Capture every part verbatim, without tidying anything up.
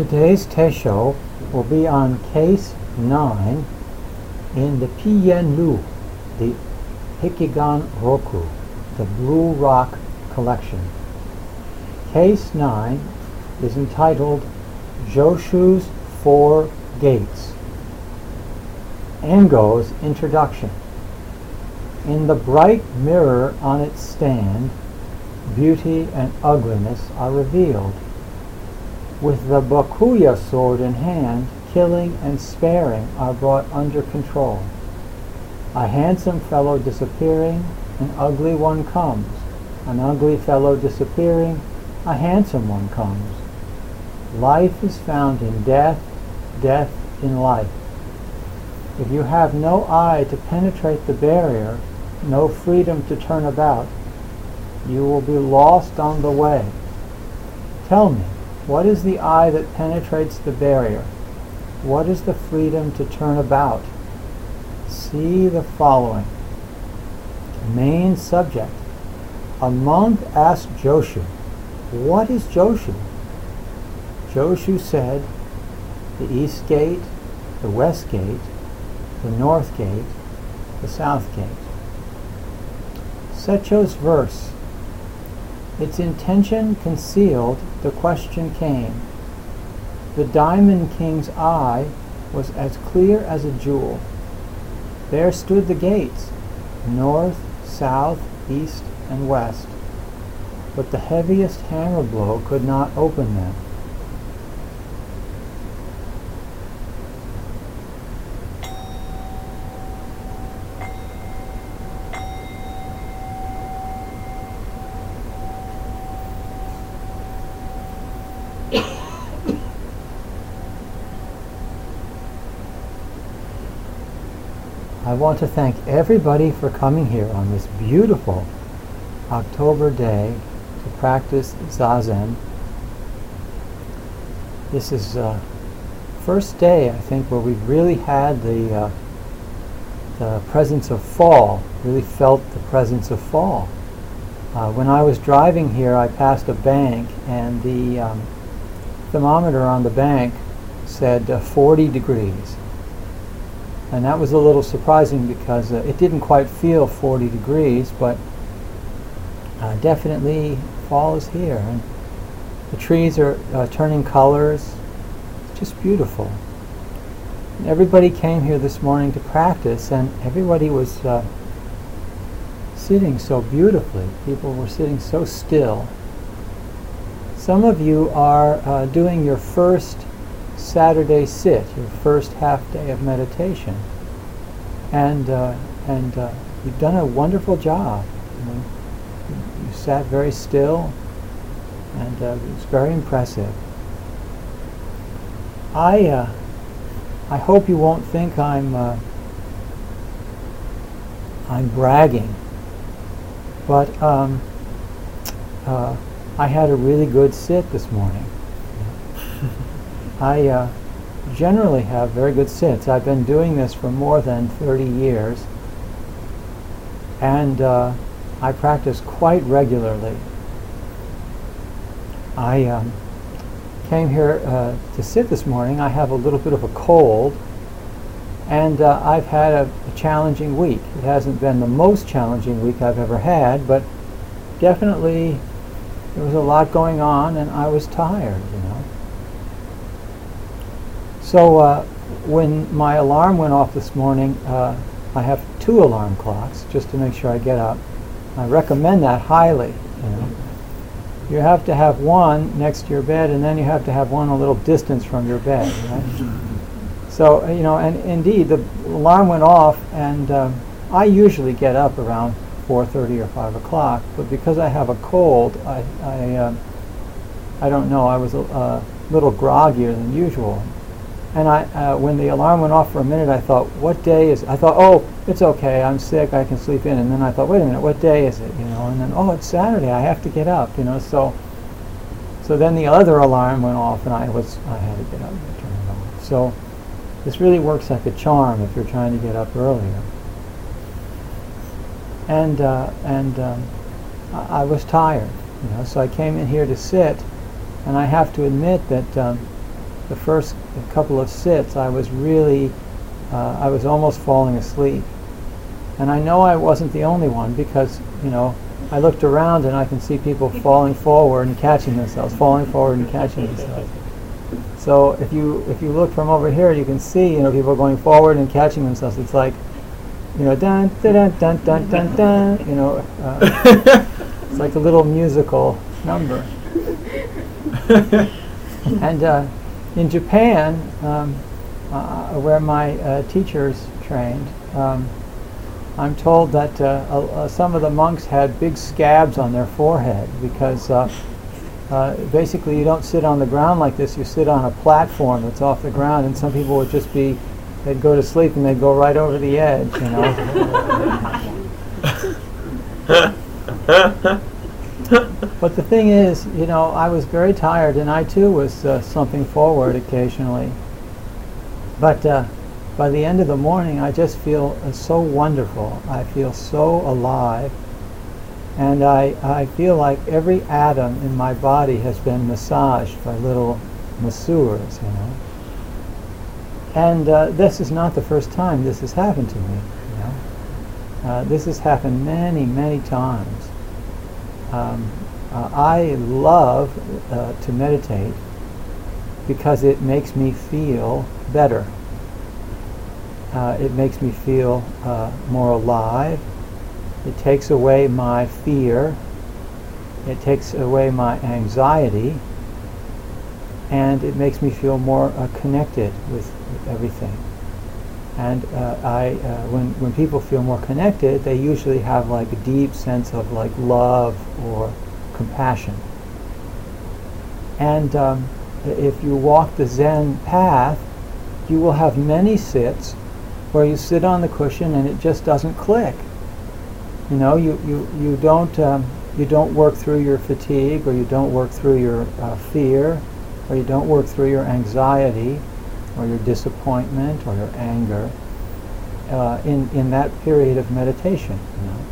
Today's Teisho will be on case nine in the Piyen Lu, the Hikigan Roku, the Blue Rock collection. Case nine is entitled Joshu's Four Gates. Engo's introduction. In the bright mirror on its stand, beauty and ugliness are revealed. With the Bakuya sword in hand, killing and sparing are brought under control. A handsome fellow disappearing, an ugly one comes. An ugly fellow disappearing, a handsome one comes. Life is found in death, death in life. If you have no eye to penetrate the barrier, no freedom to turn about, you will be lost on the way. Tell me, what is the eye that penetrates the barrier? What is the freedom to turn about? See the following. Main subject. A monk asked Joshu, "What is Joshu?" Joshu said, "The east gate, the west gate, the north gate, the south gate." Secho's verse. Its intention concealed, the question came. The Diamond King's eye was as clear as a jewel. There stood the gates, north, south, east, and west. But the heaviest hammer blow could not open them. I want to thank everybody for coming here on this beautiful October day to practice Zazen. This is the uh, first day, I think, where we've really had the, uh, the presence of fall, really felt the presence of fall. Uh, when I was driving here, I passed a bank, and the um, thermometer on the bank said uh, forty degrees. And that was a little surprising because uh, it didn't quite feel forty degrees, but uh, definitely fall is here. And the trees are uh, turning colors. It's just beautiful. And everybody came here this morning to practice, and everybody was uh, sitting so beautifully. People were sitting so still. Some of you are uh, doing your first Saturday sit, your first half day of meditation, and uh, and uh, you've done a wonderful job. You know, you, you sat very still, and uh, it's very impressive. I uh, I hope you won't think I'm uh, I'm bragging, but um, uh, I had a really good sit this morning. I uh, generally have very good sits. I've been doing this for more than thirty years, and uh, I practice quite regularly. I um, came here uh, to sit this morning. I have a little bit of a cold, and uh, I've had a, a challenging week. It hasn't been the most challenging week I've ever had, but definitely there was a lot going on, and I was tired, you know. So uh, when my alarm went off this morning, uh, I have two alarm clocks just to make sure I get up. I recommend that highly. You know, you have to have one next to your bed, and then you have to have one a little distance from your bed. Right? So you know, and indeed, the alarm went off, and um, I usually get up around four thirty or five o'clock. But because I have a cold, I I, uh, I don't know. I was a uh, little groggier than usual. And I, uh, when the alarm went off for a minute, I thought, what day is it? I thought, oh, it's okay, I'm sick, I can sleep in. And then I thought, wait a minute, what day is it? You know, and then, oh, it's Saturday, I have to get up. You know, so, so then the other alarm went off, and I was, I had to get up and turn it off. So, this really works like a charm if you're trying to get up earlier. And uh, and um, I, I was tired, you know, so I came in here to sit, and I have to admit that. Um, the first couple of sits, I was really, uh, I was almost falling asleep. And I know I wasn't the only one because, you know, I looked around and I can see people falling forward and catching themselves, falling forward and catching themselves. So if you if you look from over here, you can see, you know, people going forward and catching themselves. It's like, you know, dun dun dun dun dun dun, dun you know, uh, it's like a little musical number. And uh, in Japan, um, uh, where my uh, teachers trained, um, I'm told that uh, uh, some of the monks had big scabs on their forehead because uh, uh, basically you don't sit on the ground like this, you sit on a platform that's off the ground, and some people would just be, they'd go to sleep and they'd go right over the edge, you know. But the thing is, you know, I was very tired, and I too was uh, slumping forward occasionally. But uh, by the end of the morning, I just feel uh, so wonderful. I feel so alive. And I, I feel like every atom in my body has been massaged by little masseurs, you know. And uh, this is not the first time this has happened to me, you know. Uh, this has happened many, many times. Um, uh, I love uh, to meditate because it makes me feel better. Uh, it makes me feel uh, more alive. It takes away my fear. It takes away my anxiety. And it makes me feel more uh, connected with, with everything. And uh, I, uh, when when people feel more connected, they usually have like a deep sense of like love or compassion. And um, if you walk the Zen path, you will have many sits where you sit on the cushion and it just doesn't click. You know, you you you don't um, you don't work through your fatigue, or you don't work through your uh, fear, or you don't work through your anxiety, or your disappointment, or your anger, uh, in in that period of meditation. You know,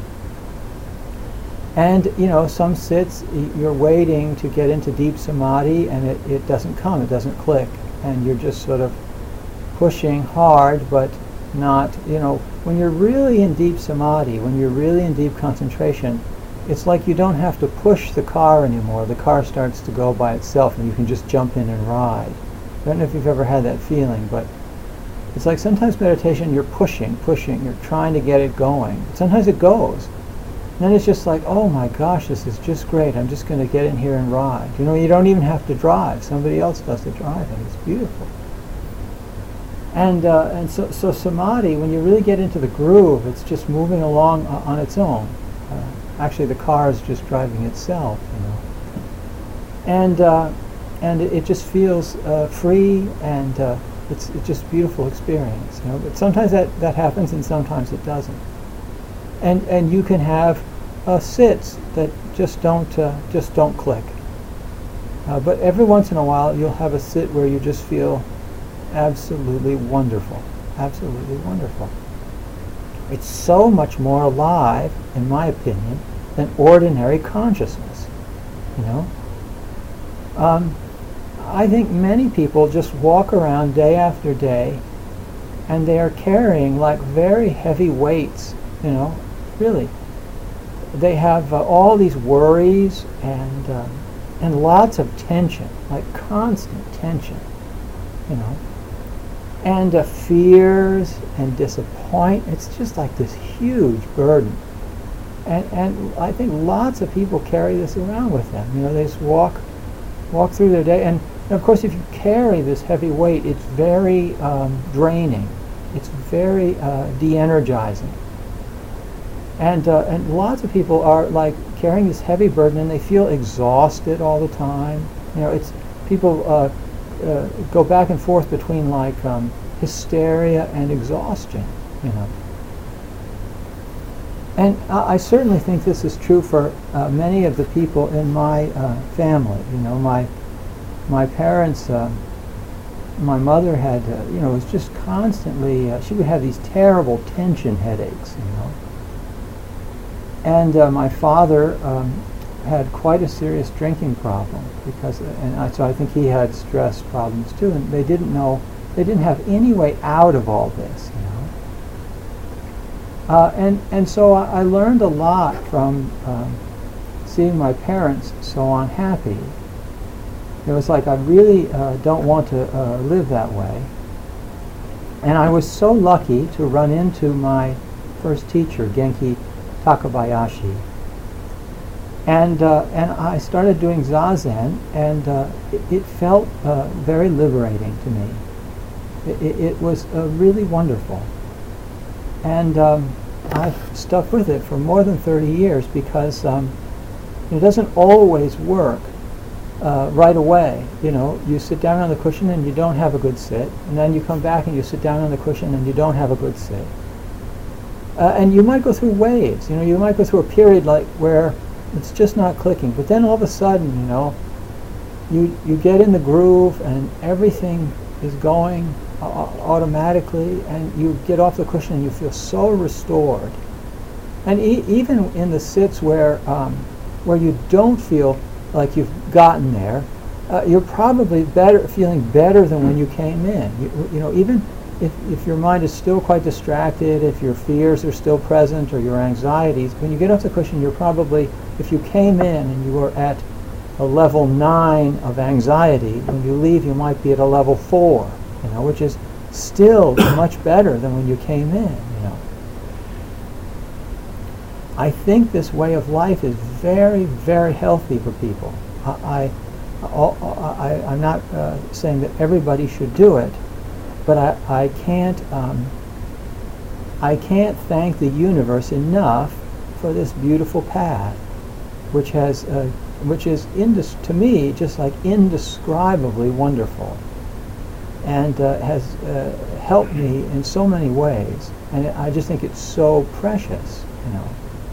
and you know, some sits y- you're waiting to get into deep samadhi, and it, it doesn't come, it doesn't click, and you're just sort of pushing hard, but not, you know, when you're really in deep samadhi, when you're really in deep concentration, it's like you don't have to push the car anymore. The car starts to go by itself and you can just jump in and ride. I don't know if you've ever had that feeling, but it's like sometimes meditation you're pushing, pushing, you're trying to get it going. Sometimes it goes. And then it's just like, oh my gosh, this is just great. I'm just going to get in here and ride. You know, you don't even have to drive. Somebody else does the driving. It's beautiful. And uh, and so, so samadhi, when you really get into the groove, it's just moving along uh, on its own. Uh, actually, the car is just driving itself, you know. And uh, and it, it just feels uh, free, and uh, it's it's just a beautiful experience, you know. But sometimes that, that happens, and sometimes it doesn't. And and you can have uh, sits that just don't uh, just don't click. Uh, but every once in a while, you'll have a sit where you just feel absolutely wonderful, absolutely wonderful. It's so much more alive, in my opinion, than ordinary consciousness, you know. Um, I think many people just walk around day after day, and they are carrying like very heavy weights, you know, really. They have uh, all these worries and um, and lots of tension, like constant tension, you know. And uh, fears and disappointment. It's just like this huge burden. And and I think lots of people carry this around with them. You know, they just walk walk through their day. And, and of course, if you carry this heavy weight, it's very um, draining. It's very uh, de-energizing. And uh, and lots of people are like carrying this heavy burden, and they feel exhausted all the time. You know, it's people uh, uh, go back and forth between like um, hysteria and exhaustion. You know, and I, I certainly think this is true for uh, many of the people in my uh, family. You know, my my parents. Uh, my mother had, uh, you know, was just constantly. Uh, she would have these terrible tension headaches. You know. And uh, my father um, had quite a serious drinking problem because, and I, so I think he had stress problems too, and they didn't know, they didn't have any way out of all this, you know. Uh, and and so I, I learned a lot from um, seeing my parents so unhappy. It was like I really uh, don't want to uh, live that way. And I was so lucky to run into my first teacher, Genki Takabayashi. And uh, and I started doing Zazen, and uh, it, it felt uh, very liberating to me. It, it, it was uh, really wonderful. And um, I've stuck with it for more than thirty years because um, it doesn't always work uh, right away. You know, you sit down on the cushion and you don't have a good sit, and then you come back and you sit down on the cushion and you don't have a good sit. Uh, and you might go through waves. You know, you might go through a period like where it's just not clicking, but then all of a sudden, you know, you you get in the groove and everything is going uh, automatically, and you get off the cushion and you feel so restored. And e even in the sits where um, where you don't feel like you've gotten there, uh, you're probably better, feeling better than when you came in. You, you know, even if if your mind is still quite distracted, if your fears are still present or your anxieties, when you get off the cushion, you're probably, if you came in and you were at a level nine of anxiety, when you leave you might be at a level four, you know, which is still much better than when you came in, you know. I think this way of life is very, very healthy for people. I, I, I, I'm not uh, saying that everybody should do it, but I, I can't um, I can't thank the universe enough for this beautiful path, which has uh, which is indis to me just like indescribably wonderful, and uh, has uh, helped me in so many ways, and it, I just think it's so precious, you know.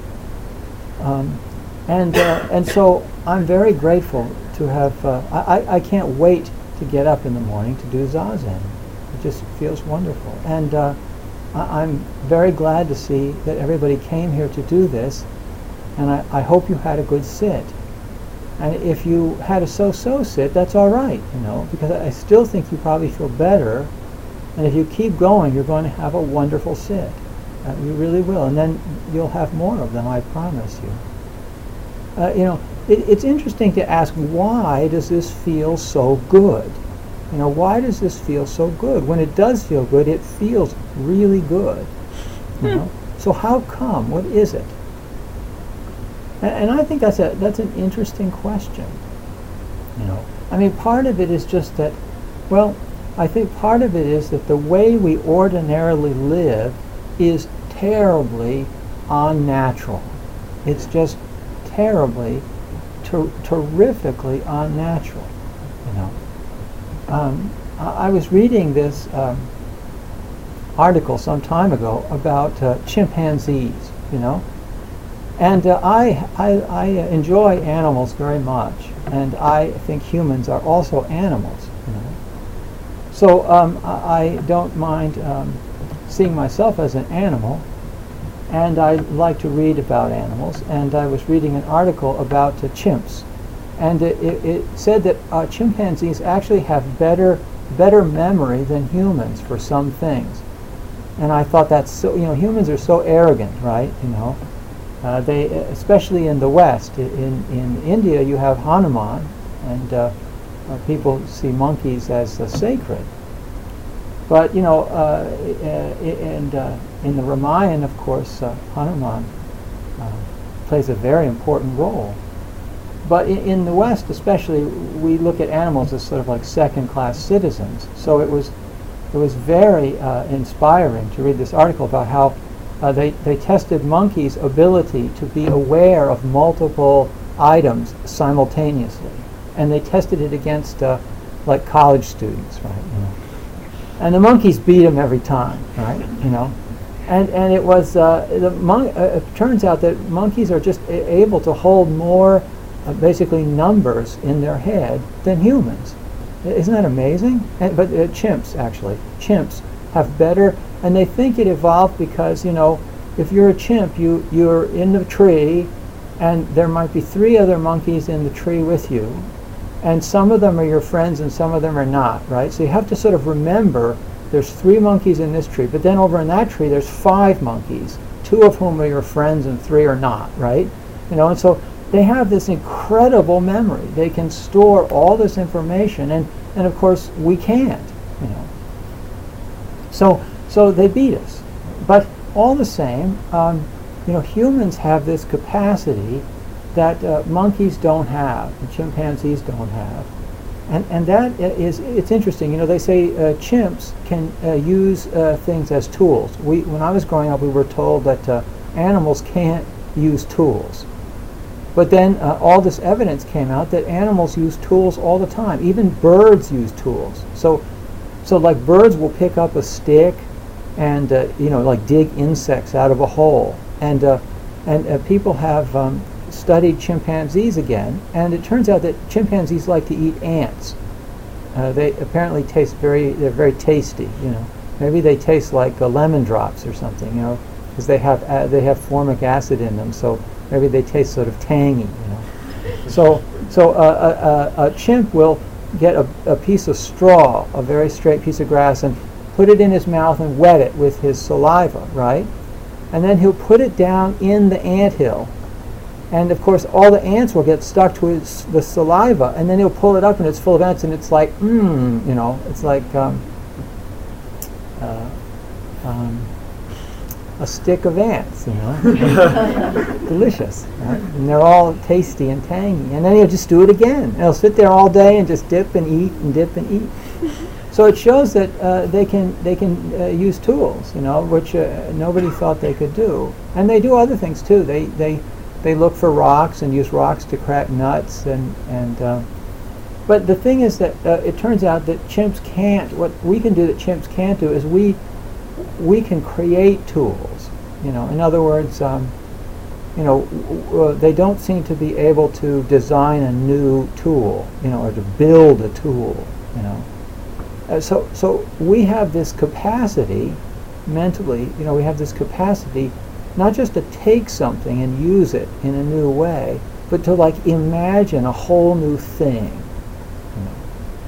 Um, and uh, and so I'm very grateful to have. Uh, I I can't wait to get up in the morning to do Zazen. It just feels wonderful, and uh, I I'm very glad to see that everybody came here to do this, and I, I hope you had a good sit. And if you had a so-so sit, that's all right, you know, because I still think you probably feel better, and if you keep going, you're going to have a wonderful sit. Uh, you really will, and then you'll have more of them, I promise you. Uh, you know, it, it's interesting to ask, why does this feel so good? You know, why does this feel so good? When it does feel good, it feels really good. You know? So how come? What is it? And, and I think that's a that's an interesting question. You know, I mean, part of it is just that, well, I think part of it is that the way we ordinarily live is terribly unnatural. It's just terribly, ter terrifically unnatural. You know. Um, I, I was reading this um, article some time ago about uh, chimpanzees, you know, and uh, I, I, I enjoy animals very much, and I think humans are also animals, you know. So um, I, I don't mind um, seeing myself as an animal, and I like to read about animals, and I was reading an article about uh, chimps. And it, it, it said that uh, chimpanzees actually have better better memory than humans for some things. And I thought that's so, you know, humans are so arrogant, right? You know, uh, they, especially in the West. In, in India, you have Hanuman, and uh, uh, people see monkeys as uh, sacred. But, you know, uh, and uh, in the Ramayana, of course, uh, Hanuman uh, plays a very important role. But in, in the West, especially, we look at animals as sort of like second-class citizens. So it was, it was very uh, inspiring to read this article about how uh, they, they tested monkeys' ability to be aware of multiple items simultaneously. And they tested it against, uh, like, college students, right? You know. And the monkeys beat them every time, right? You know. And, and it was, uh, the mon uh, it turns out that monkeys are just a able to hold more Uh, basically numbers in their head than humans. Isn't that amazing? And, but uh, chimps, actually, chimps have better, and they think it evolved because, you know, if you're a chimp, you, you're in the tree, and there might be three other monkeys in the tree with you, and some of them are your friends and some of them are not, right? So you have to sort of remember there's three monkeys in this tree, but then over in that tree there's five monkeys, two of whom are your friends and three are not, right? You know, and so they have this incredible memory. They can store all this information, and, and of course we can't, you know. So, so they beat us. But all the same, um, you know, humans have this capacity that uh, monkeys don't have, and chimpanzees don't have. And, and that is, it's interesting. You know, they say uh, chimps can uh, use uh, things as tools. We, when I was growing up, we were told that uh, animals can't use tools. But then uh, all this evidence came out that animals use tools all the time. Even birds use tools. So, so like birds will pick up a stick and, uh, you know, like dig insects out of a hole. And, uh, and uh, people have um, studied chimpanzees again, and it turns out that chimpanzees like to eat ants. Uh, they apparently taste very, they're very tasty, you know. Maybe they taste like uh, lemon drops or something, you know, because they have, uh, they have formic acid in them, so maybe they taste sort of tangy, you know. So, so uh, a, a, a chimp will get a, a piece of straw, a very straight piece of grass, and put it in his mouth and wet it with his saliva, right? And then he'll put it down in the anthill. And of course, all the ants will get stuck to his, the saliva, and then he'll pull it up and it's full of ants, and it's like, mmm, you know, it's like um, uh, um, a stick of ants, you know. Delicious. Right? And they're all tasty and tangy. And then he'll just do it again. And he'll sit there all day and just dip and eat and dip and eat. So it shows that uh, they can they can uh, use tools, you know, which uh, nobody thought they could do. And they do other things too. They they they look for rocks and use rocks to crack nuts and and. Uh, but the thing is that uh, it turns out that chimps can't. What we can do that chimps can't do is we we can create tools. You know, in other words, um, you know, w- w- they don't seem to be able to design a new tool, you know, or to build a tool, you know. Uh, so, so we have this capacity, mentally, you know, we have this capacity not just to take something and use it in a new way, but to like imagine a whole new thing. You know.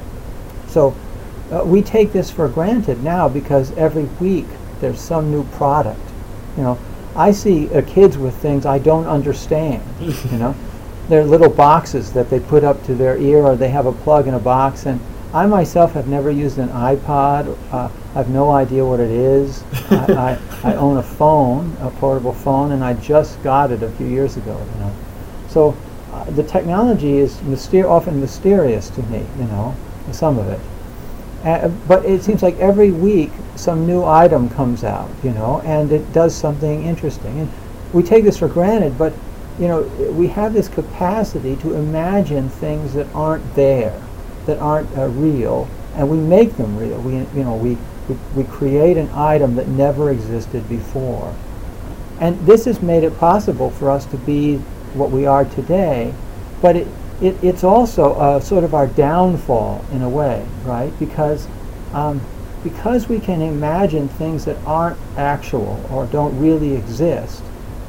So uh, we take this for granted now because every week there's some new product. You know, I see uh, kids with things I don't understand. You know, they're little boxes that they put up to their ear, or they have a plug in a box, and I myself have never used an iPod. Uh, I have no idea what it is. I, I, I own a phone, a portable phone, and I just got it a few years ago. You know, so uh, the technology is myster- often mysterious to me. You know, some of it. Uh, but it seems like every week some new item comes out. You know, and it does something interesting. And we take this for granted, but you know, we have this capacity to imagine things that aren't there, that aren't uh, real, and we make them real. We, you know, we, we we create an item that never existed before, and this has made it possible for us to be what we are today. But it, it it's also uh, sort of our downfall in a way, right? Because um, because we can imagine things that aren't actual or don't really exist,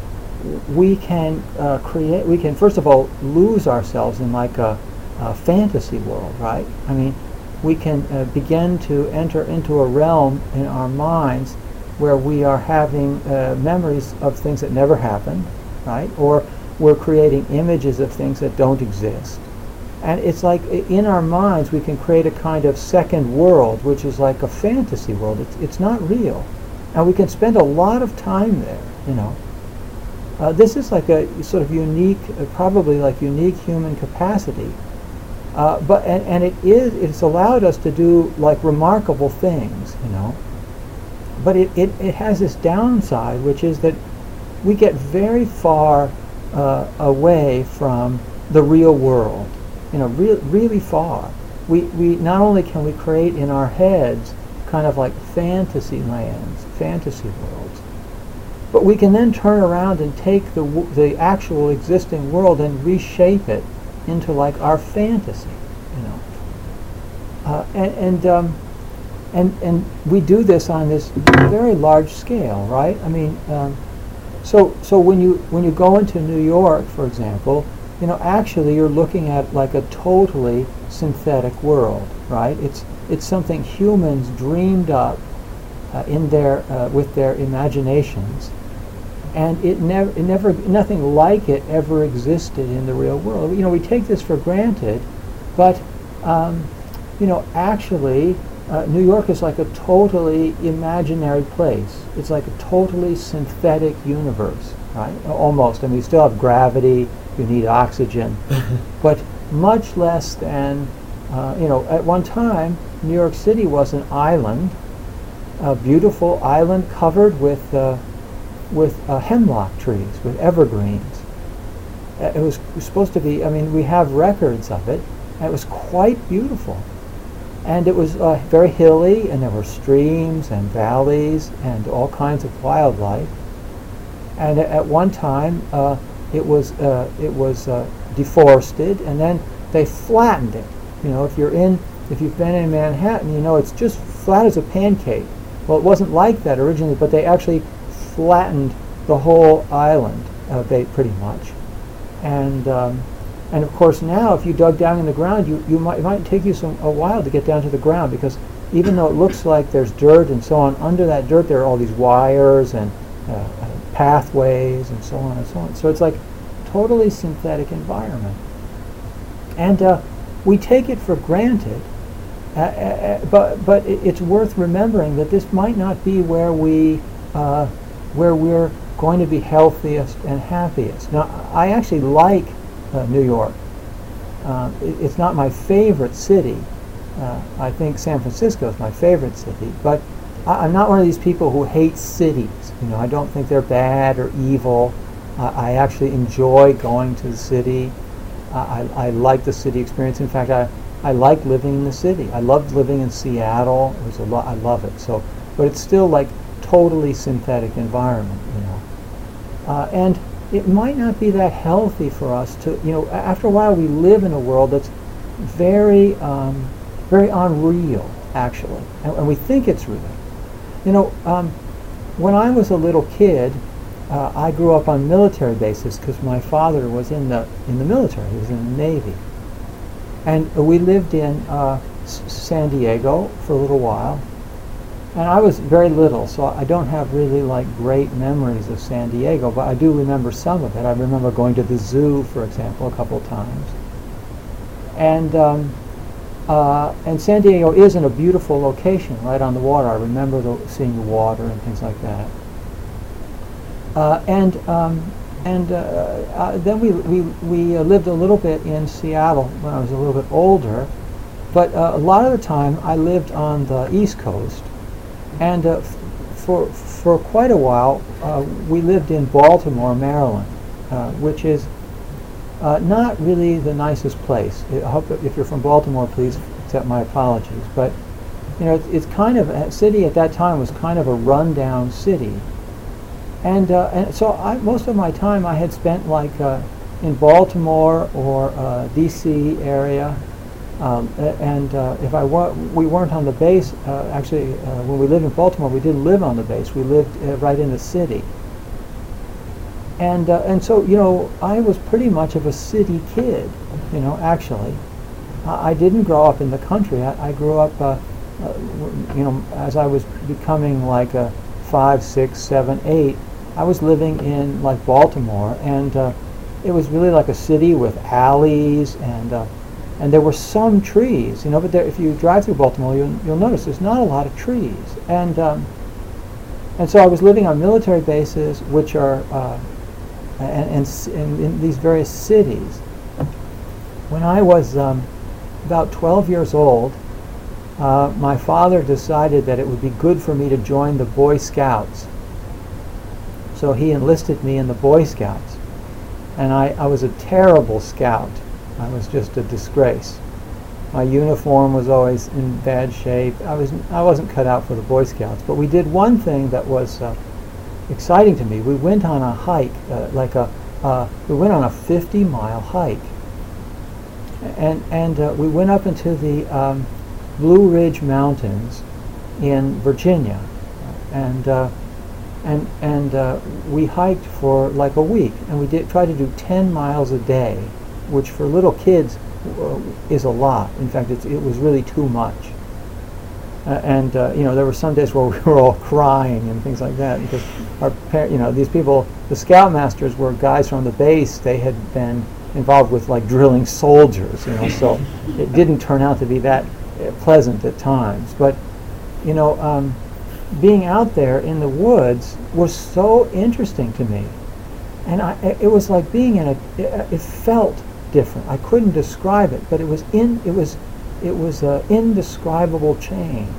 we can uh, create. We can first of all lose ourselves in like a Uh, fantasy world, right? I mean, we can uh, begin to enter into a realm in our minds where we are having uh, memories of things that never happened, right? Or we're creating images of things that don't exist. And it's like i- in our minds we can create a kind of second world, which is like a fantasy world. It's, it's not real. And we can spend a lot of time there, you know. Uh, this is like a sort of unique, uh, probably like unique human capacity. Uh, but and, and it is it's allowed us to do like remarkable things, you know. But it, it, it has this downside, which is that we get very far uh, away from the real world, you know, re- really far. We we not only can we create in our heads kind of like fantasy lands, fantasy worlds, but we can then turn around and take the w- the actual existing world and reshape it into like our fantasy, you know, uh, and and, um, and and we do this on this very large scale, right? I mean, um, So, so when you when you go into New York, for example, you know, actually you're looking at like a totally synthetic world, right? It's it's something humans dreamed up uh, in their uh, with their imaginations, and it never it never nothing like it ever existed in the real world. You know, we take this for granted, but um, you know, actually, uh, New York is like a totally imaginary place. It's like a totally synthetic universe, right? Almost. I mean, you still have gravity. You need oxygen, but much less than, uh, you know, at one time, New York City was an island, a beautiful island covered with, uh, with uh, hemlock trees, with evergreens. Uh, it was, it was supposed to be, I mean, we have records of it, and it was quite beautiful. And it was uh, very hilly, and there were streams and valleys and all kinds of wildlife. And at, at one time, uh, It was uh, it was uh, deforested, and then they flattened it. You know, if you're in, if you've been in Manhattan, you know it's just flat as a pancake. Well, it wasn't like that originally, but they actually flattened the whole island, uh, they pretty much. And um, and of course now, if you dug down in the ground, you you might it might take you some a while to get down to the ground, because even though it looks like there's dirt and so on, under that dirt there are all these wires and uh, pathways and so on and so on. So it's like totally synthetic environment. And uh, we take it for granted, uh, uh, but but it, it's worth remembering that this might not be where we uh, where we're going to be healthiest and happiest. Now, I actually like uh, New York. Uh, it, it's not my favorite city. Uh, I think San Francisco is my favorite city, but I, I'm not one of these people who hate cities. You know, I don't think they're bad or evil. Uh, I actually enjoy going to the city. Uh, I, I like the city experience. In fact, I, I like living in the city. I loved living in Seattle. It was a lo- I love it. So, but it's still like totally synthetic environment, you know. Uh, and it might not be that healthy for us to, you know, after a while we live in a world that's very, um, very unreal, actually, and, and we think it's real. You know, um, when I was a little kid, uh, I grew up on military bases because my father was in the in the military. He was in the Navy, and uh, we lived in uh, S- San Diego for a little while. And I was very little, so I don't have really like great memories of San Diego, but I do remember some of it. I remember going to the zoo, for example, a couple of times. And um, uh, and San Diego is in a beautiful location, right on the water. I remember the, seeing the water and things like that. Uh, and um, and uh, uh, then we we we uh, lived a little bit in Seattle when I was a little bit older, but uh, a lot of the time I lived on the East Coast. And uh, f- for for quite a while, uh, we lived in Baltimore, Maryland, uh, which is uh, not really the nicest place. I hope that if you're from Baltimore, please accept my apologies. But you know, it's, it's kind of a city at that time was kind of a rundown city, and uh, and so I, most of my time I had spent like uh, in Baltimore or uh, D C area. Um, and uh, if I wa- we weren't on the base, uh, actually, uh, when we lived in Baltimore, we didn't live on the base. We lived uh, right in the city. And uh, and so, you know, I was pretty much of a city kid, you know, actually. I, I didn't grow up in the country. I, I grew up, uh, uh, you know, as I was becoming like a five, six, seven, eight, I was living in like Baltimore. And uh, it was really like a city with alleys and uh, And there were some trees, you know, but there, if you drive through Baltimore, you'll, you'll notice there's not a lot of trees. And um, and so I was living on military bases, which are uh, and, and, and in these various cities. When I was um, about twelve years old, uh, my father decided that it would be good for me to join the Boy Scouts. So he enlisted me in the Boy Scouts, and I, I was a terrible scout. I was just a disgrace. My uniform was always in bad shape. I was I wasn't cut out for the Boy Scouts. But we did one thing that was uh, exciting to me. We went on a hike, uh, like a uh, we went on a fifty mile hike, and and uh, we went up into the um, Blue Ridge Mountains in Virginia, and uh, and and uh, we hiked for like a week, and we did try to do ten miles a day, which for little kids uh, is a lot. In fact, it's, it was really too much. Uh, and uh, you know, there were some days where we were all crying and things like that because our par- you know, these people, the scoutmasters were guys from the base. They had been involved with like drilling soldiers, you know, so it didn't turn out to be that uh, pleasant at times. But you know, um, being out there in the woods was so interesting to me, and I, it was like being in a. It, it felt different. I couldn't describe it, but it was in. It was. It was an indescribable change.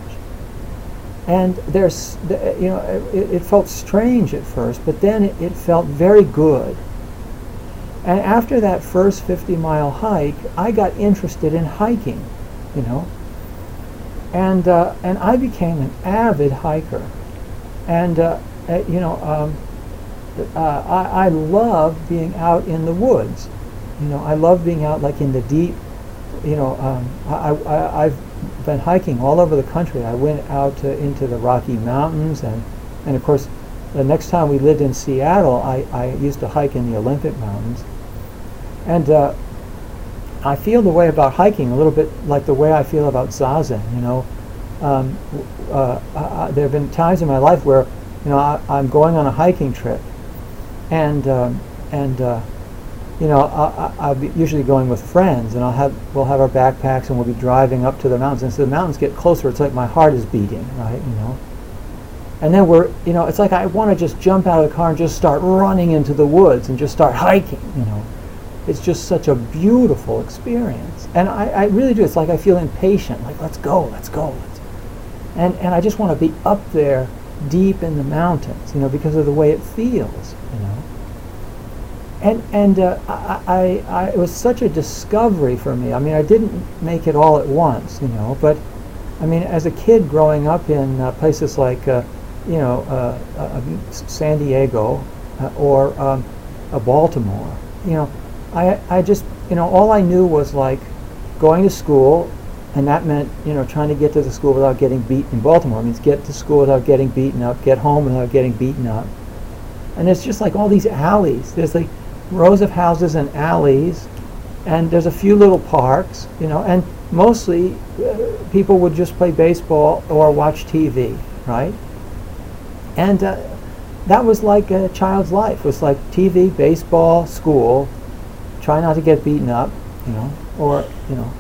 And there's, you know, it, it felt strange at first, but then it, it felt very good. And after that first fifty mile hike, I got interested in hiking, you know. And uh, and I became an avid hiker. And, uh, uh, you know, um, uh, I, I love being out in the woods. You know, I love being out like in the deep, you know, um, I, I, I've been hiking all over the country. I went out to, into the Rocky Mountains, and, and of course, the next time we lived in Seattle, I, I used to hike in the Olympic Mountains. And uh, I feel the way about hiking a little bit like the way I feel about Zazen, you know. Um, uh, I, I, there have been times in my life where, you know, I, I'm going on a hiking trip, and, um, and uh, you know, I, I, I'll be usually going with friends, and I'll have we'll have our backpacks, and we'll be driving up to the mountains. And so the mountains get closer. It's like my heart is beating, right? You know. And then we're, you know, it's like I want to just jump out of the car and just start running into the woods and just start hiking. You know, it's just such a beautiful experience, and I, I really do. It's like I feel impatient. Like let's go, let's go, let's. And and I just want to be up there, deep in the mountains, you know, because of the way it feels, you know. And and uh, I, I, I, it was such a discovery for me. I mean, I didn't make it all at once, you know. But I mean, as a kid growing up in uh, places like, uh, you know, uh, uh, San Diego uh, or um, uh, Baltimore, you know, I I just, you know, all I knew was like going to school, and that meant, you know, trying to get to the school without getting beaten. In Baltimore, it means get to school without getting beaten up, get home without getting beaten up. And it's just like all these alleys. There's like rows of houses and alleys, and there's a few little parks, you know, and mostly uh, people would just play baseball or watch T V, right? And uh, that was like a child's life. It was like T V, baseball, school, try not to get beaten up, you know, or, you know.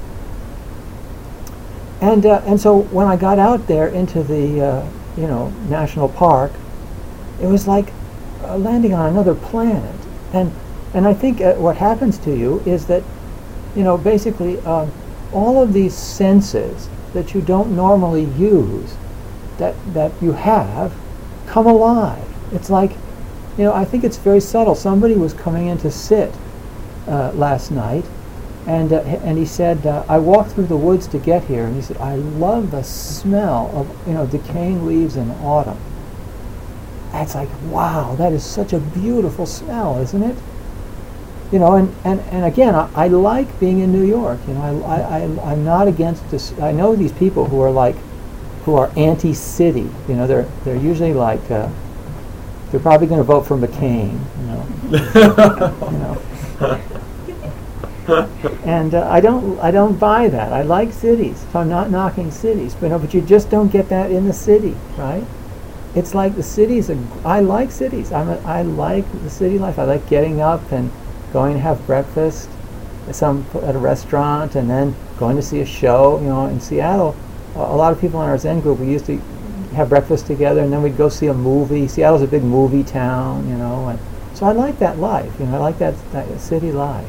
And uh, and so when I got out there into the, uh, you know, national park, it was like uh, landing on another planet. And and I think uh, what happens to you is that, you know, basically um, all of these senses that you don't normally use, that that you have, come alive. It's like, you know, I think it's very subtle. Somebody was coming in to sit uh, last night, and uh, and he said, uh, I walked through the woods to get here, and he said, I love the smell of, you know, decaying leaves in autumn. It's like, wow, that is such a beautiful smell, isn't it? You know, and, and, and again, I, I like being in New York. You know, I, I, I, I'm not against this. I know these people who are like, who are anti-city. You know, they're they're usually like, uh, they're probably going to vote for McCain. You know, you know. And uh, I don't I don't buy that. I like cities, so I'm not knocking cities. But no, but you just don't get that in the city, right? It's like the cities. Are, I like cities. I'm a, I like the city life. I like getting up and going to have breakfast at some at a restaurant, and then going to see a show. You know, in Seattle, a, a lot of people in our Zen group, we used to have breakfast together, and then we'd go see a movie. Seattle's a big movie town, you know, and so I like that life. You know, I like that, that city life.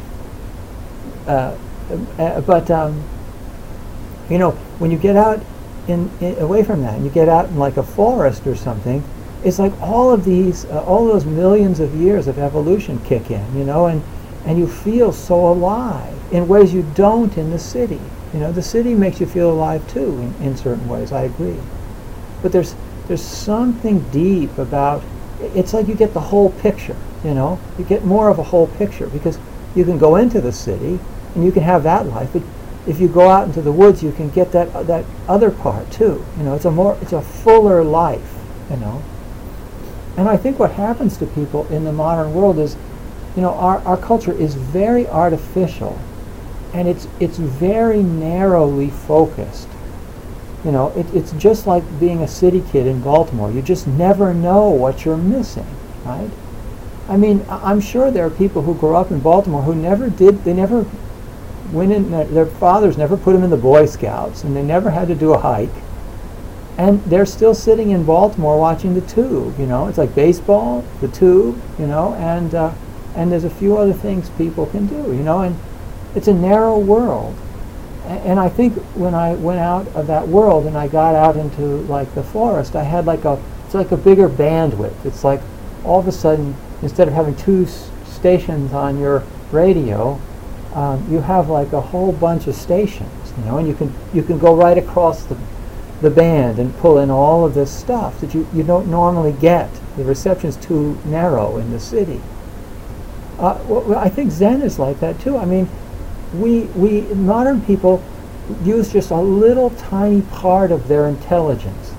Uh, uh, but um, you know, when you get out in, in away from that, and you get out in like a forest or something, it's like all of these, uh, all those millions of years of evolution kick in, you know, and and you feel so alive in ways you don't in the city. You know, the city makes you feel alive too in, in certain ways. I agree, but there's there's something deep about. It's like you get the whole picture. You know, you get more of a whole picture because you can go into the city and you can have that life, but if you go out into the woods, you can get that uh, that other part too. You know, it's a more, it's a fuller life. You know, And I think what happens to people in the modern world is, you know, our, our culture is very artificial, and it's it's very narrowly focused. You know, it, it's just like being a city kid in Baltimore. You just never know what you're missing, right? I mean, I- I'm sure there are people who grew up in Baltimore who never did, they never went in, their, their fathers never put them in the Boy Scouts, and they never had to do a hike. And they're still sitting in Baltimore watching the Tube, you know. It's like baseball, the Tube, you know, and uh, and there's a few other things people can do, you know, and it's a narrow world. And I think when I went out of that world and I got out into like the forest, I had like a, it's like a bigger bandwidth. It's like all of a sudden, instead of having two s- stations on your radio, um, you have like a whole bunch of stations, you know, and you can you can go right across the the band and pull in all of this stuff that you, you don't normally get. The reception's too narrow in the city. Uh, well, I think Zen is like that too. I mean, we we modern people use just a little tiny part of their intelligence,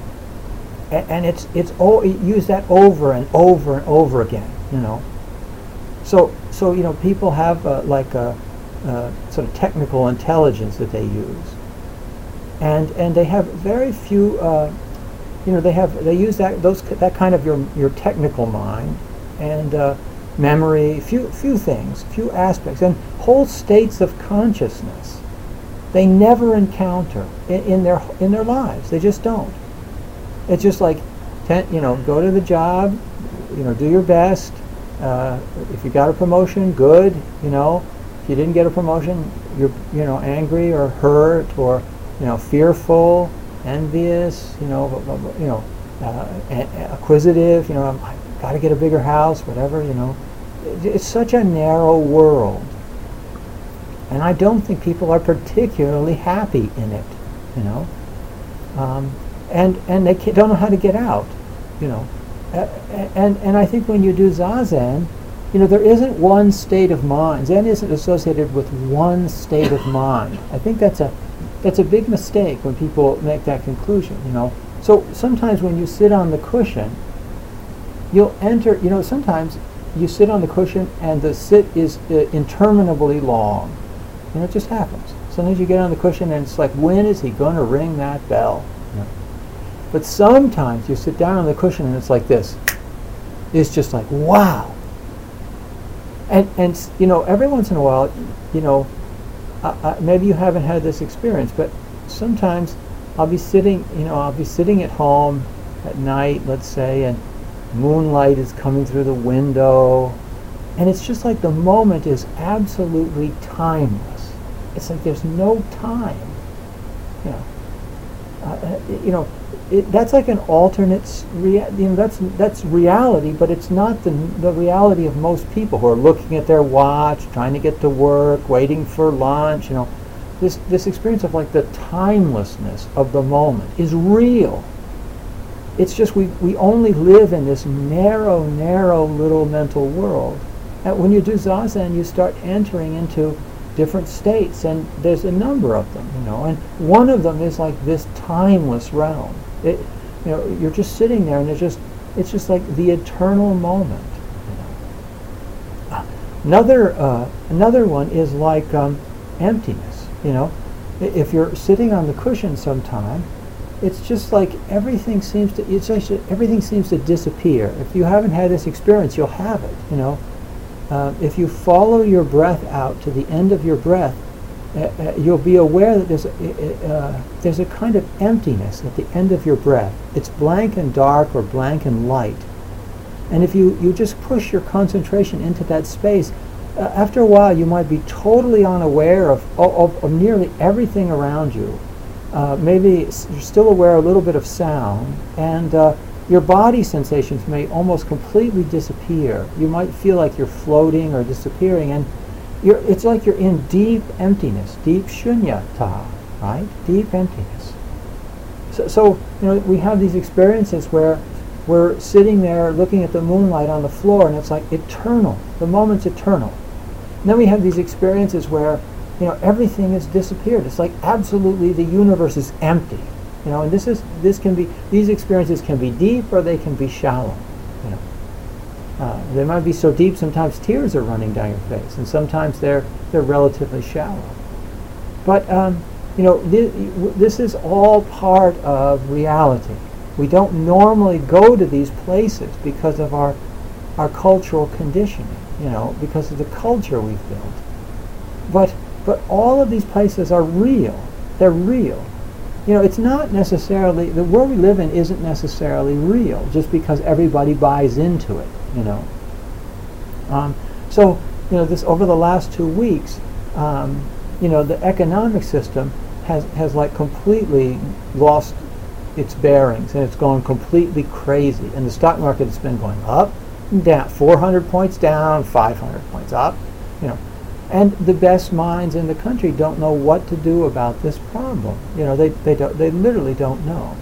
A- and it's it's o- use that over and over and over again. You know, so so you know people have uh, like a, uh sort of technical intelligence that they use, and and they have very few. Uh, you know, they have they use that those that kind of your your technical mind, and. Uh, memory, few few things, few aspects, and whole states of consciousness they never encounter in, in their in their lives. They just don't. It's just like, ten, you know, go to the job, you know, do your best. Uh, if you got a promotion, good. You know, if you didn't get a promotion, you're you know angry or hurt or you know fearful, envious. You know, blah, blah, blah, you know, uh, a- a- acquisitive. You know. I'm, got to get a bigger house, whatever, you know. It's such a narrow world. And I don't think people are particularly happy in it, you know. Um, and and they ca- don't know how to get out, you know. Uh, and, and I think when you do Zazen, you know, there isn't one state of mind. Zen isn't associated with one state of mind. I think that's a that's a big mistake when people make that conclusion, you know. So sometimes when you sit on the cushion, you'll enter, you know, sometimes you sit on the cushion and the sit is uh, interminably long. You know, it just happens. Sometimes you get on the cushion and it's like, when is he going to ring that bell? You know? But sometimes you sit down on the cushion and it's like this. It's just like, wow. And, and you know, every once in a while, you know, uh, uh, maybe you haven't had this experience, but sometimes I'll be sitting, you know, I'll be sitting at home at night, let's say, and moonlight is coming through the window, and it's just like the moment is absolutely timeless. It's like there's no time. You know, uh, you know, it, that's like an alternate. s- Rea- you know, that's that's reality, but it's not the the reality of most people who are looking at their watch, trying to get to work, waiting for lunch. You know, this this experience of like the timelessness of the moment is real. It's just we, we only live in this narrow, narrow little mental world. And when you do Zazen, you start entering into different states, and there's a number of them, you know. And one of them is like this timeless realm. It, you know, you're just sitting there, and it's just it's just like the eternal moment. You know. Uh, Another uh, another one is like um, emptiness. You know, I- if you're sitting on the cushion sometime. It's just like everything seems to it's actually, everything seems to disappear. If you haven't had this experience, you'll have it. You know, uh, if you follow your breath out to the end of your breath, uh, uh, you'll be aware that there's a, uh, there's a kind of emptiness at the end of your breath. It's blank and dark or blank and light. And if you, you just push your concentration into that space, uh, after a while you might be totally unaware of of, of nearly everything around you. Uh, maybe s- you're still aware a little bit of sound, and uh, your body sensations may almost completely disappear. You might feel like you're floating or disappearing, and you're, it's like you're in deep emptiness, deep shunyata, right? Deep emptiness. So, so you know, we have these experiences where we're sitting there looking at the moonlight on the floor, and it's like eternal. The moment's eternal. And then we have these experiences where you know, everything has disappeared. It's like absolutely the universe is empty. You know, and this is this can be these experiences can be deep or they can be shallow. You know, uh, they might be so deep sometimes tears are running down your face, and sometimes they're they're relatively shallow. But um, you know, th- this is all part of reality. We don't normally go to these places because of our our cultural conditioning. You know, because of the culture we've built. But but all of these places are real. They're real. You know, it's not necessarily, the world we live in isn't necessarily real just because everybody buys into it, you know. Um, so, you know, this over the last two weeks, um, you know, the economic system has, has like completely lost its bearings, and it's gone completely crazy. And the stock market has been going up and down, four hundred points down, five hundred points up, you know. And the best minds in the country don't know what to do about this problem. You know, they they don't, they literally don't know.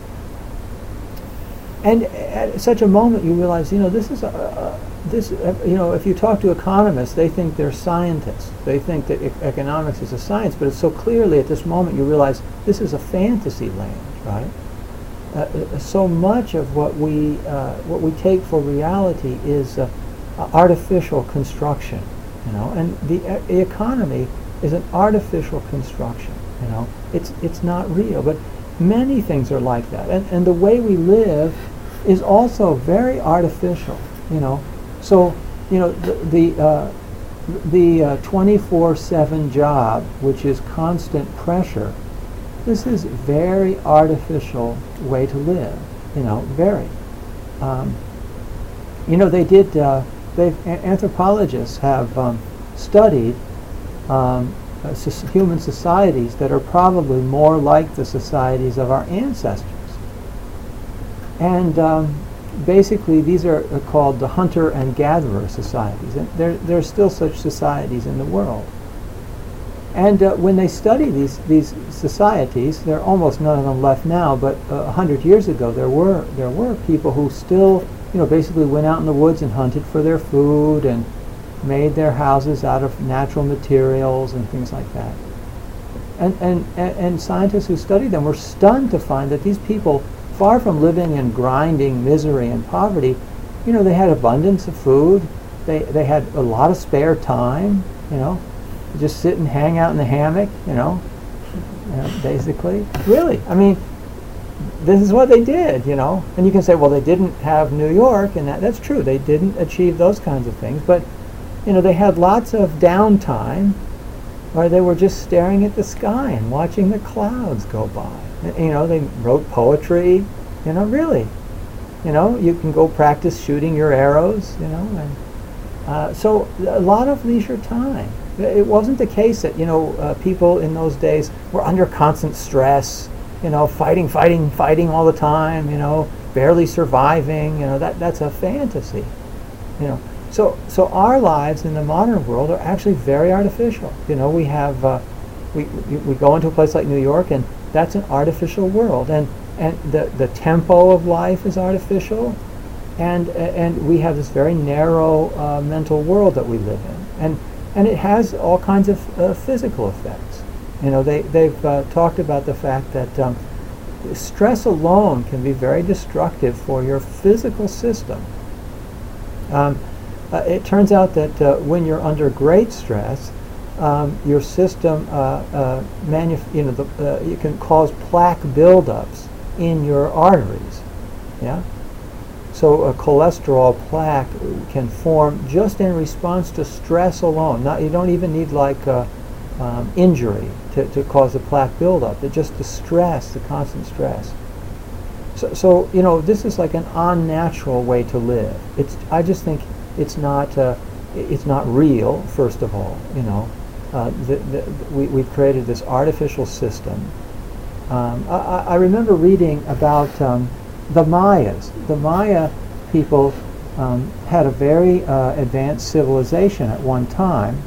And at such a moment, you realize, you know, this is a, a this. Uh, you know, if you talk to economists, they think they're scientists. They think that e- economics is a science, but it's so clearly at this moment you realize this is a fantasy land, right? Uh, so much of what we uh, what we take for reality is uh, artificial construction. You know, and the, e- the economy is an artificial construction. You know, it's it's not real. But many things are like that, and and the way we live is also very artificial. You know, so you know the the uh, the uh, twenty-four seven job, which is constant pressure. This is very artificial way to live. You know, very. Um, you know, they did. Uh, They've, anthropologists have um, studied um, uh, so- human societies that are probably more like the societies of our ancestors. And um, basically these are uh, called the hunter and gatherer societies. And there, there are still such societies in the world. And uh, when they study these, these societies, there are almost none of them left now, but uh, a hundred years ago there were, there were people who still you know, basically went out in the woods and hunted for their food and made their houses out of natural materials and things like that. And, and, and, and scientists who studied them were stunned to find that these people, far from living in grinding misery and poverty, you know, they had abundance of food, they, they had a lot of spare time, you know, just sit and hang out in the hammock, you know, you know basically. Really, I mean, this is what they did, you know. And you can say, well, they didn't have New York, and that, that's true. They didn't achieve those kinds of things. But, you know, they had lots of downtime where they were just staring at the sky and watching the clouds go by. And, you know, they wrote poetry, you know, really. You know, you can go practice shooting your arrows, you know. And uh, so a lot of leisure time. It wasn't the case that, you know, uh, people in those days were under constant stress, you know, fighting, fighting, fighting all the time, you know, barely surviving, you know, that that's a fantasy, you know. So so our lives in the modern world are actually very artificial. You know, we have, uh, we, we we go into a place like New York, and that's an artificial world, and and the, the tempo of life is artificial, and and we have this very narrow uh, mental world that we live in, and and it has all kinds of uh, physical effects. You know, they, they've uh, talked about the fact that um, stress alone can be very destructive for your physical system. Um, uh, it turns out that uh, when you're under great stress, um, your system, uh, uh, manuf- you know, the, uh, you can cause plaque buildups in your arteries. Yeah. So a cholesterol plaque can form just in response to stress alone. Not, you don't even need like uh, um, injury to, to cause a plaque buildup. It's just the stress, the constant stress. So, so you know, this is like an unnatural way to live. It's, I just think it's not, uh, it's not real. First of all, you know, uh, the, the, we we've created this artificial system. Um, I, I remember reading about um, the Mayas. The Maya people um, had a very uh, advanced civilization at one time.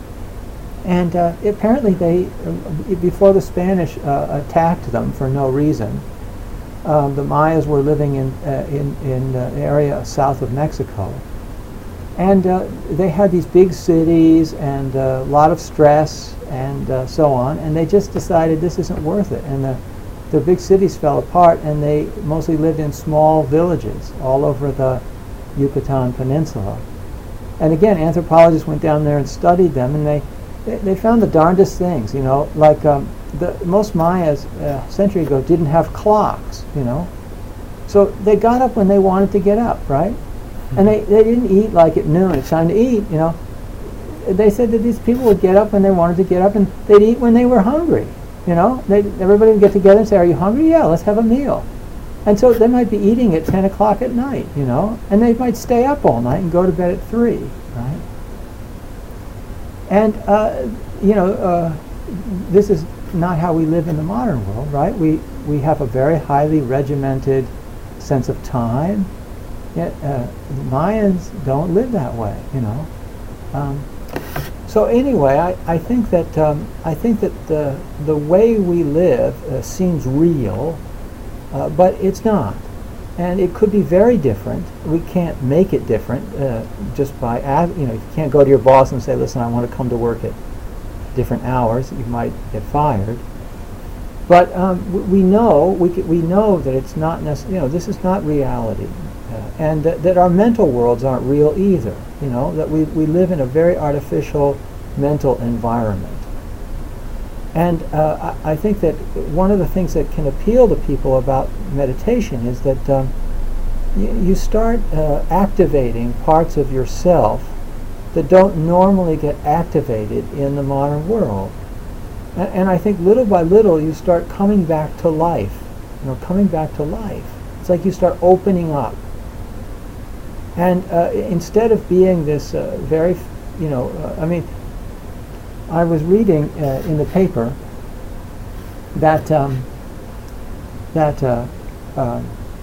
And uh, apparently they, uh, before the Spanish uh, attacked them for no reason, um, the Mayas were living in uh, in in uh, an area south of Mexico, and uh, they had these big cities and a lot of stress and uh, so on, and they just decided this isn't worth it, and the the big cities fell apart, and they mostly lived in small villages all over the Yucatan Peninsula. And again, anthropologists went down there and studied them, and they, they, they found the darndest things, you know, like um, the, most Mayas uh, a century ago didn't have clocks, you know. So they got up when they wanted to get up, right? Mm-hmm. And they, they didn't eat like at noon, it's time to eat, you know. They said that these people would get up when they wanted to get up, and they'd eat when they were hungry, you know. They'd, everybody would get together and say, are you hungry? Yeah, let's have a meal. And so they might be eating at ten o'clock at night, you know, and they might stay up all night and go to bed at three, right? And, uh, you know, uh, this is not how we live in the modern world, right? We, we have a very highly regimented sense of time. Yet, uh, the Mayans don't live that way, you know. Um, so anyway, I, I think that um, I think that the the way we live uh, seems real. Uh, but it's not, and it could be very different. We can't make it different uh, just by, av- you know, you can't go to your boss and say, listen, I want to come to work at different hours. You might get fired. But um, w- we know we c- we know that it's not necessarily, you know, this is not reality, uh, and th- that our mental worlds aren't real either. You know, that we we live in a very artificial mental environment. And uh, I, I think that one of the things that can appeal to people about meditation is that um, y- you start uh, activating parts of yourself that don't normally get activated in the modern world. And, and I think little by little you start coming back to life, you know, coming back to life. It's like you start opening up. And uh, instead of being this uh, very, f- you know, uh, I mean, I was reading uh, in the paper that um, that uh, uh,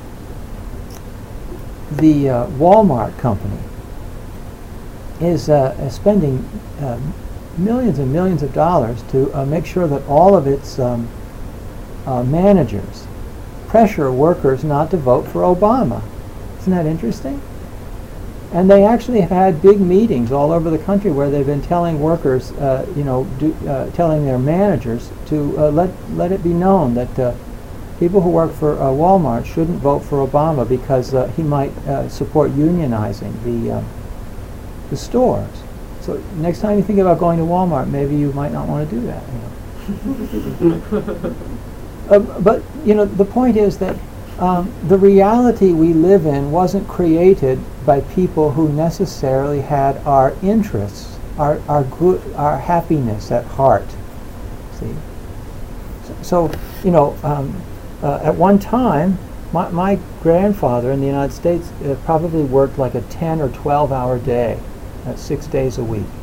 the uh, Walmart company is uh, spending uh, millions and millions of dollars to uh, make sure that all of its um, uh, managers pressure workers not to vote for Obama. Isn't that interesting? And they actually have had big meetings all over the country where they've been telling workers, uh, you know, do, uh, telling their managers to uh, let let it be known that uh, people who work for uh, Walmart shouldn't vote for Obama because uh, he might uh, support unionizing the uh, the stores. So next time you think about going to Walmart, maybe you might not want to do that. You know? uh, but you know, the point is that um, the reality we live in wasn't created by people who necessarily had our interests, our our good, our happiness at heart. See, so, so you know, um, uh, at one time, my, my grandfather in the United States uh, probably worked like a ten or twelve hour day, uh, six days a week.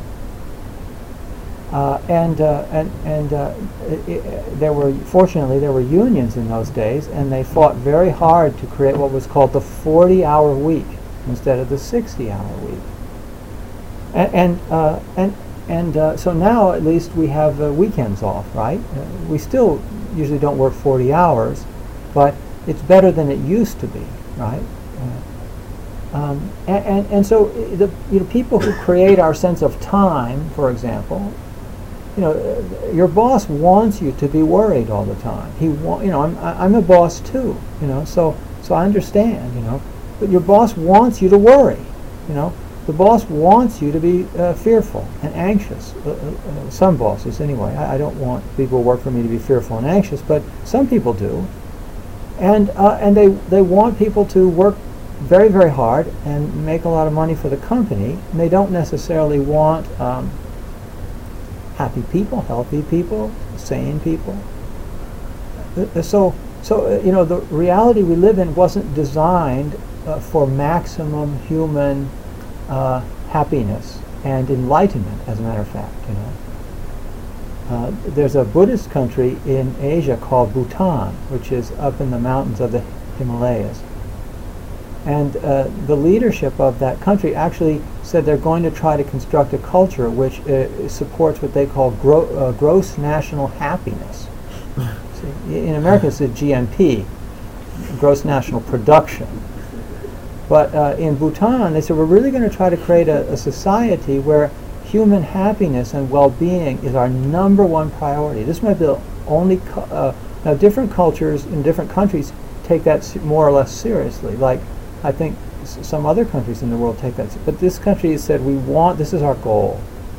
Uh, and uh, and and uh, it, it, there were fortunately there were unions in those days, and they fought very hard to create what was called the forty hour week instead of the sixty hour week. And and uh, and, and uh, so now at least we have uh, weekends off, right? Uh, we still usually don't work forty hours, but it's better than it used to be, right? Uh, um, and, and and so the you know people who create our sense of time, for example. You know, uh, your boss wants you to be worried all the time. He, wa- you know, I'm, I'm a boss too. You know, so so I understand. You know, but your boss wants you to worry. You know, the boss wants you to be uh, fearful and anxious. Uh, uh, some bosses, anyway. I, I don't want people who work for me to be fearful and anxious, but some people do. And uh, and they they want people to work very very hard and make a lot of money for the company. And they don't necessarily want. Um, happy people, healthy people, sane people. Uh, so, so uh, you know, the reality we live in wasn't designed uh, for maximum human uh, happiness and enlightenment, as a matter of fact, you know. Uh, there's a Buddhist country in Asia called Bhutan, which is up in the mountains of the Himalayas. And uh, the leadership of that country actually said they're going to try to construct a culture which uh, supports what they call gro- uh, gross national happiness. See, in America it's a G N P, gross national production. But uh, in Bhutan they said we're really going to try to create a, a society where human happiness and well-being is our number one priority. This might be the only, cu- uh, now different cultures in different countries take that se- more or less seriously. Like I think s- some other countries in the world take that. But this country has said, we want, this is our goal.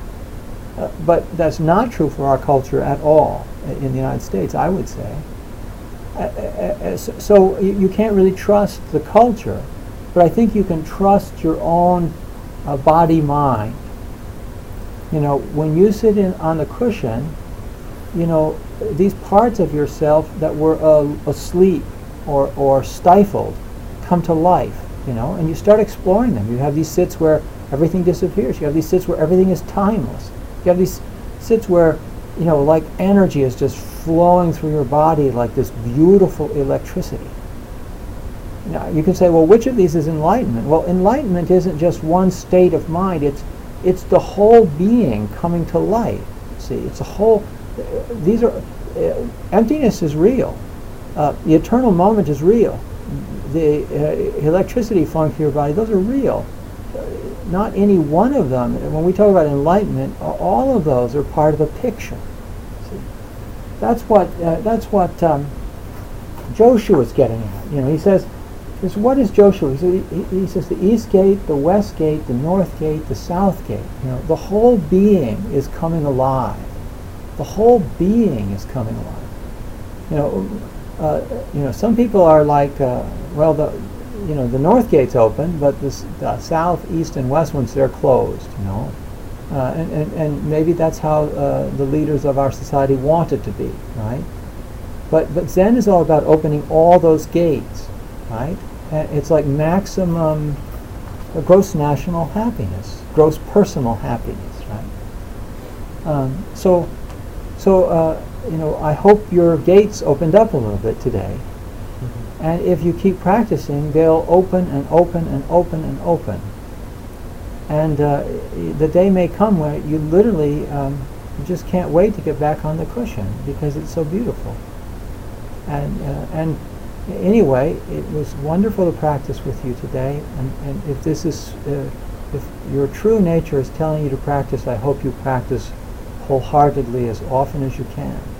Uh, but that's not true for our culture at all in the United States, I would say. Uh, uh, uh, so so you, you can't really trust the culture, but I think you can trust your own uh, body-mind. You know, when you sit in on the cushion, you know, these parts of yourself that were uh, asleep or, or stifled come to life, you know, and you start exploring them. You have these sits where everything disappears. You have these sits where everything is timeless. You have these sits where, you know, like energy is just flowing through your body like this beautiful electricity. Now, you can say, well, which of these is enlightenment? Well, enlightenment isn't just one state of mind. It's it's the whole being coming to light. See, it's a whole. Uh, these are uh, emptiness is real. Uh, the eternal moment is real. The uh, electricity flowing through your body, those are real. Uh, not any one of them. When we talk about enlightenment, all of those are part of a picture. See, that's what uh, that's what um, Joshu is getting at. You know, he says. Is what is Joshu? He, said, he, he says the east gate, the west gate, the north gate, the south gate. You know, the whole being is coming alive. The whole being is coming alive. You know, uh, you know. Some people are like, uh, well, the, you know, the north gate's open, but the, the south, east, and west ones, they're closed. You know, uh, and, and and maybe that's how uh, the leaders of our society want it to be, right? But but Zen is all about opening all those gates, right? It's like maximum uh, gross national happiness, gross personal happiness, right? Um, so, so uh, you know, I hope your gates opened up a little bit today, mm-hmm. and if you keep practicing, they'll open and open and open and open, and uh, the day may come where you literally um, you just can't wait to get back on the cushion because it's so beautiful, and uh, and. Anyway, it was wonderful to practice with you today, and, and if this is, uh, if your true nature is telling you to practice, I hope you practice wholeheartedly as often as you can.